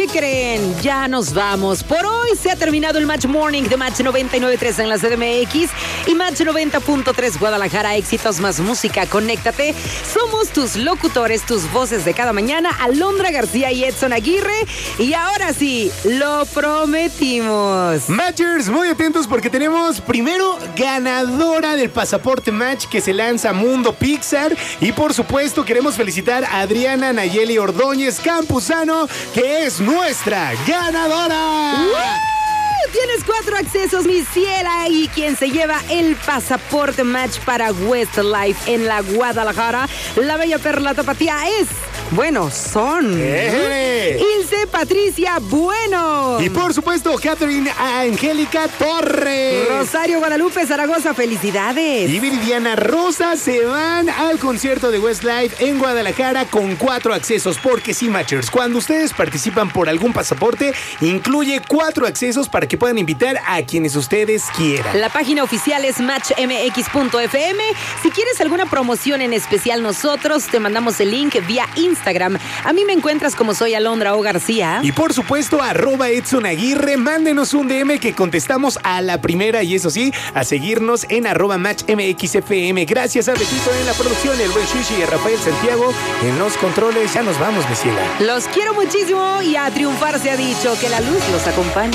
¿qué creen? Ya nos vamos. Por hoy se ha terminado el Match Morning de Match 99.3 en la CDMX y Match 90.3 Guadalajara. Éxitos más música. Conéctate. Somos tus locutores, tus voces de cada mañana, Alondra García y Edson Aguirre. Y ahora sí, lo prometimos. Matchers, muy atentos porque tenemos primero ganadora del pasaporte Match que se lanza Mundo Pixar. Y por supuesto queremos felicitar a Adriana Nayeli Ordóñez Campuzano, que es nuestra ganadora. Tienes 4 accesos, mi ciela, y quien se lleva el pasaporte Match para Westlife en la Guadalajara, la bella perla tapatía son Ilse Patricia Bueno. Y por supuesto, Catherine Angélica Torres. Rosario Guadalupe Zaragoza, felicidades. Y Viridiana Rosa se van al concierto de Westlife en Guadalajara con 4 accesos. Porque sí, Matchers, cuando ustedes participan por algún pasaporte, incluye 4 accesos para que puedan invitar a quienes ustedes quieran. La página oficial es matchmx.fm. Si quieres alguna promoción en especial, nosotros te mandamos el link vía Instagram. A mí me encuentras como soy Alondra O. García. Y por supuesto, @Edson Aguirre. Mándenos un DM que contestamos a la primera. Y eso sí, a seguirnos en @MatchMXFM. Gracias a Betito en la producción, el buen Shishi y a Rafael Santiago en los controles. Ya nos vamos, mi ciela. Los quiero muchísimo y a triunfar se ha dicho. Que la luz los acompañe.